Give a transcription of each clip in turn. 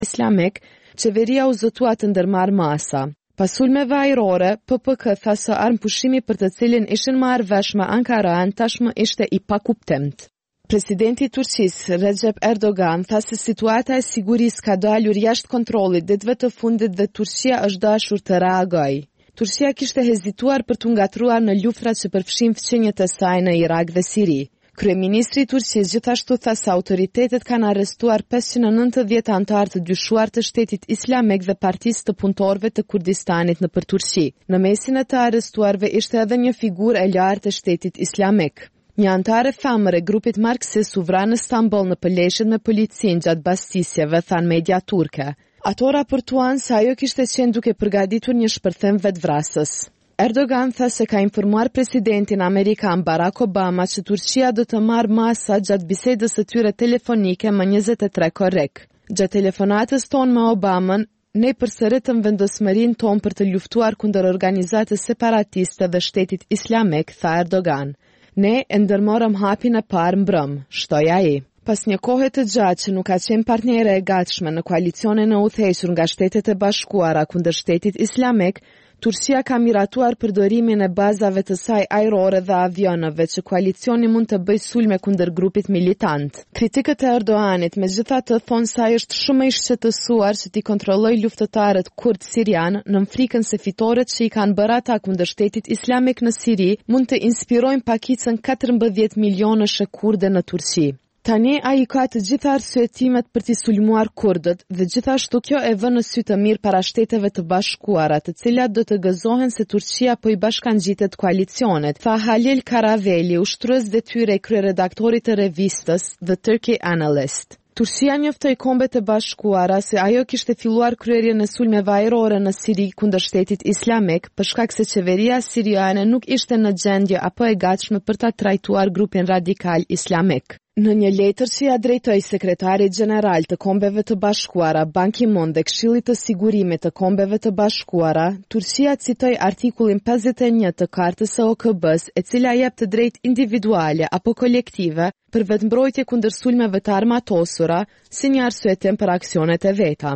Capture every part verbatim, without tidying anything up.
Islamic, qeveria u zëtua të ndërmarrë masa. Pas sulmeve ajrore, P P K tha se armpushimi për të cilin ishin marrë vesh me Ankaran tashmë ishte i pakuptimt. Presidenti i Turqisë, Recep Erdogan, tha se situata e sigurisë ka dalur jashtë kontrollit ditëve të fundit dhe Turqia është dashur të reagojë. Turqia kishte hezituar për të ngatruar në luftrat që përfshin fqinjet e saj në Irak dhe Siri. Kryeministri i Turqisë gjithashtu tha se autoritetet kanë arrestuar pesëqind e nëntëdhjetë anëtar të dyshuar të Shtetit Islamik dhe Partisë të Punëtorëve të Kurdistanit nëpër Turqi. Në mesin e të arrestuarve ishte edhe një figurë e lartë e Shtetit Islamik. Një antare femër e grupit marksist u vra në Stamboll në pëleshjet me policinë gjatë bastisjeve, than media turke. Ato raportuan se ajo kishte qenë duke përgatitur një shpërthim vetvrasës. Erdogan tha se ka informuar presidentin amerikan Barack Obama që Turqia do të marrë masa gjatë bisedës së tyre telefonike më njëzet e tre korrik. Gjatë telefonatës tonë me Obamën, ne përsëritëm vendosmërinë tonë për të luftuar kundër organizatës separatiste dhe Shtetit Islamik, tha Erdogan. Ne e ndërmorëm hapin e parë mbrëm, shtoi ai. Pas një kohe të gjatë që nuk ka qenë partnere e gatshme në koalicionin e udhëhequr nga Shtetet e Bashkuara kundër Shtetit Islamik, Turqia ka miratuar përdorimin e bazave të saj ajrore dhe avionëve që koalicioni mund të bëjë sulme kundër grupit militant. Kritikët e Erdoganit megjithatë thonë se ai është shumë i shqetësuar që t'i kontrollojë luftëtarët kurd sirian në frikën se fitoret që i kanë bërë ata kundër Shtetit Islamik në Siri mund të inspirojnë pakicën katërmbëdhjetë milionësh kurde në Turqi. Tani ai ka të gjitha arsyetimet për t'i sulmuar kurdët dhe gjithashtu kjo e vën në sy të mirë para Shteteve të Bashkuara, të cilat do të gëzohen se Turqia po i bashkangjitet koalicionet, tha Halil Karaveli, ushtrues detyre i kryeredaktorit të revistës The Turkey Analyst. Turqia njoftoi Kombet e Bashkuara se ajo kishte filluar kryerjen e sulmeve ajrore në Siri kundër Shtetit Islamik, për shkak se qeveria siriane nuk ishte në gjendje apo e gatshme për ta trajtuar grupin radikal islamik. Në një letër që ja drejtoi sekretarit gjeneral të Kombeve të Bashkuara, Ban Ki-moon dhe Këshillit të Sigurimit të Kombeve të Bashkuara, Turqia citoi artikullin pesëdhjetë e një të Kartës së O K B-s, e cila jep të drejtë individuale apo kolektive për vetëmbrojtje kundër sulmeve të armatosura, si një arsyetim për aksionet e veta.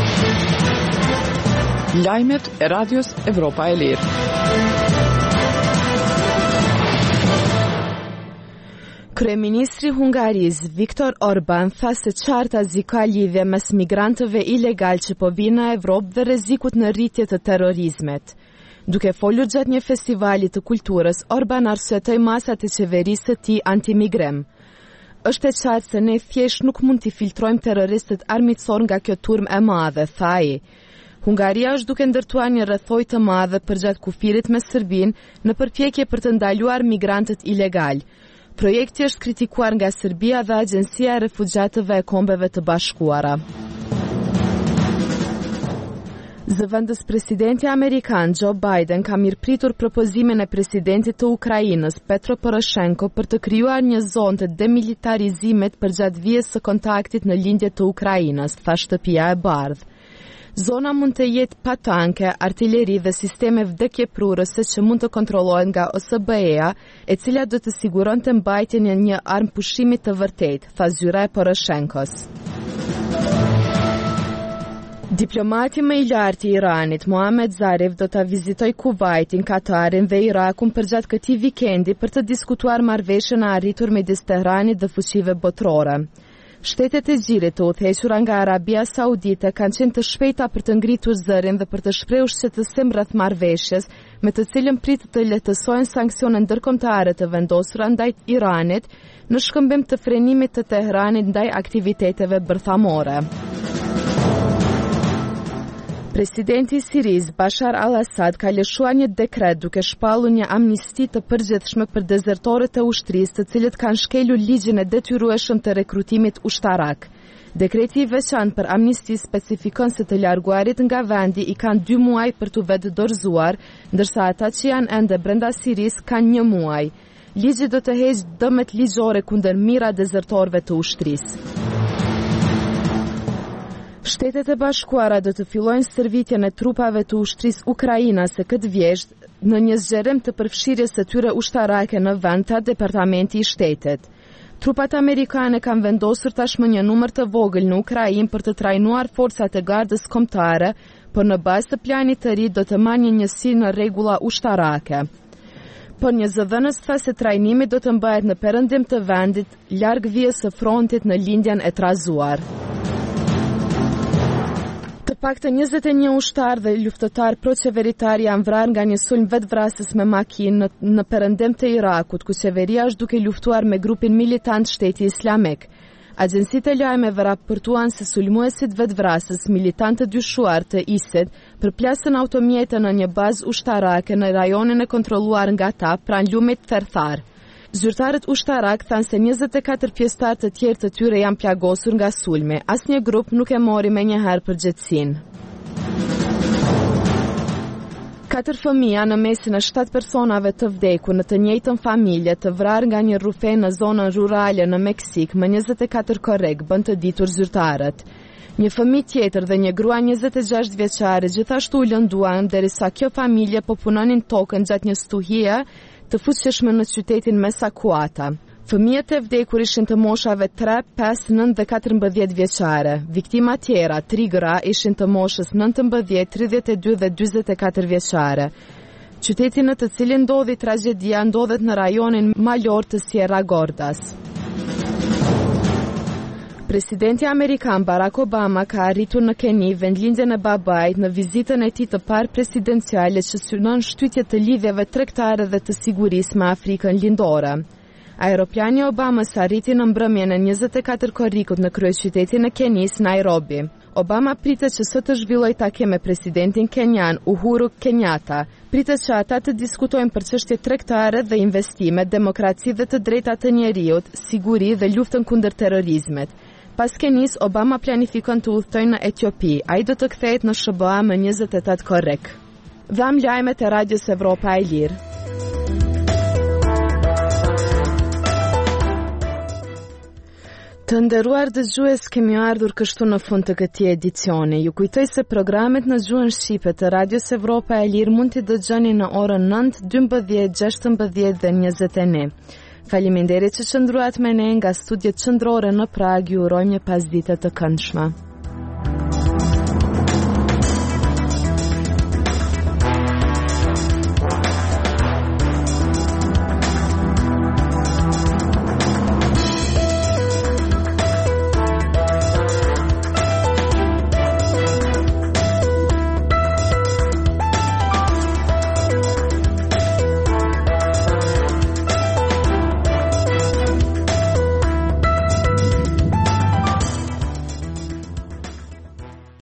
Lajmet e Radios Evropa e Lirë. Kryeministri Hungaris Viktor Orban tha se qarta zi ka lidhje mes migrantëve ilegal që po vinë në Evropë dhe rrezikut në rritje të terrorizmit. Duke folur gjatë një festivali të kulturës, Orban arsyetoi masat e qeverisë së tij antimigrim. Është e qartë se ne thjesht nuk mund t'i filtrojmë terroristët armiqësor nga kjo turmë e madhe, tha ai. Hungaria është duke ndërtuar një rrethojë të madhe përgjatë kufirit me Serbinë në përpjekje për të ndaluar migrantët ilegal. Projekti është kritikuar nga Serbia dhe Agjencia e Refugjatëve e Kombeve të Bashkuara. Zëvendës presidenti amerikan Joe Biden ka mirëpritur propozimin e presidentit të Ukrainës Petro Poroshenko për të krijuar një zonë të demilitarizimit përgjatë vijës së kontaktit në lindje të Ukrainës, tha Shtëpia e Bardhë. Zona mund të jetë pa tanke, artilleri dhe sisteme vdekjeprurëse që mund të kontrollohen nga O S B E-a, e cila do të siguronte mbajtjen e një armë pushimi të vërtetë, tha zyra e Poroshenkos. Diplomati më i lartë i Iranit, Mohamed Zarif, do të vizitoj Kuvajtin, Katarin dhe Irakun përgjatë këtij vikendi për të diskutuar marrëveshjen e arritur midis Tehranit dhe fuqive botërore. Shtetet e gjirit të udhëhequra nga Arabia Saudite kanë qenë të shpejta për të ngritur zërin dhe për të shprehur shqetësim rreth marrëveshjes, me të cilën pritet të lehtësojnë sanksionet ndërkombëtare të vendosura ndaj Iranit në shkëmbim të frenimit të Tehranit ndaj aktiviteteve bërthamore. Presidenti i Sirisë Bashar al-Assad ka lëshuar një dekret duke shpallur një amnisti të përgjithshme për dezertorët e ushtrisë, të cilët kanë shkelur ligjin e detyrueshëm të rekrutimit ushtarak. Dekreti i veçantë për amnisti specifikon se të larguarit nga vendi i kanë dy muaj për t'u vetë dorëzuar, ndërsa ata që janë ende brenda Sirisë kanë një muaj. Ligji do të heqë dëmet ligjore kundër mijëra dezertorëve të ushtrisë. Shtetet e Bashkuara do të fillojnë stërvitjen e trupave të ushtrisë ukrainase këtë vjesht në një zgjerim të përfshirjes së tyre ushtarake në vend të Departamenti i Shtetit. Trupat amerikane kanë vendosur tashmë një numër të vogël në Ukrainë për të trajnuar forcat e gardës kombëtare, por në bazë të planit të ri do të marrë një njësi në rregulla ushtarake. Por një zëdhënës tha se trajnimi do të mbahet në perëndim të vendit, larg vijës së frontit në lindjen e trazuar. Të paktën njëzet e një ushtar dhe luftëtar pro-qeveritar janë vrarë nga një sulm vetvrasës me makinë në, në perëndim të Irakut, ku qeveria është duke luftuar me grupin militant Shteti Islamik. Agjencitë e lajmeve raportuan se sulmuesit vetvrasës, militantë të dyshuar të ISIL, përplasën automjete në një bazë ushtarake në rajonin e kontrolluar nga ta pranë lumit Therthar. Zyrtarët ushtarak thanë se njëzet e katër pjesëtar të tjerë të tyre janë plagosur nga sulmi. Asnjë grup nuk e mori me njëherë përgjegjësinë. Katër fëmija në mesin e shtatë personave të vdekur në të njëjtën familje të vrarë nga një rufe në zonën rurale në Meksik më njëzet e katër korrek, bën të ditur zyrtarët. Një fëmijë tjetër dhe një grua njëzet e gjashtë vjeçare gjithashtu u lënduan derisa kjo familje po punonin tokën gjatë një stuhie të fuqishme në qytetin Mesakuata. Fëmijët e vdekur ishin të moshave tre, pesë, nëntë dhe katërmbëdhjetë vjeçare. Viktima tjera, tri gra, ishin të moshës nëntëmbëdhjetë, tridhjetë e dy dhe dyzet e katër vjeçare. Qyteti në të cilin ndodhi tragjedia ndodhet në rajonin malor të Sierra Gordas. Presidenti Amerikan Barack Obama ka arritur në Keni vendlindjen e babait në vizitën e tij të parë presidenciale që synon shtytje të lidhjeve tregtare dhe të sigurisë me Afrikën Lindore. Aeroplani Obamës arriti në mbrëmjen e njëzet e katër korrikut në kryeqytetin e Kenis, Nairobi. Obama pritet që sot të zhvilloj takim me presidentin kenyan Uhuru Kenyatta. Pritet që ata të diskutojnë për çështje tregtare dhe investime, demokraci dhe të drejtat të njeriut, siguri dhe luftën kundër terrorizmit. Pas Kenis, Obama planifikon të udhtojnë në Etiopi. Ai do të kthehet në S B A më njëzet e tetë korrek. Dham lajmet e Radios Evropa e Lirë. Të nderuar dëgjues, kemi ardhur kështu në fund të këtij edicioni. Ju kujtoj se programet në gjuhën shqipe të Radios Evropa e Lirë mund t'i dëgjoni në orën nëntë, dymbëdhjetë, gjashtëmbëdhjetë dhe njëzet e një. Faleminderit që qëndruat me ne nga studiet qendrore në Prag. Ju urojmë një pasdite të këndshme.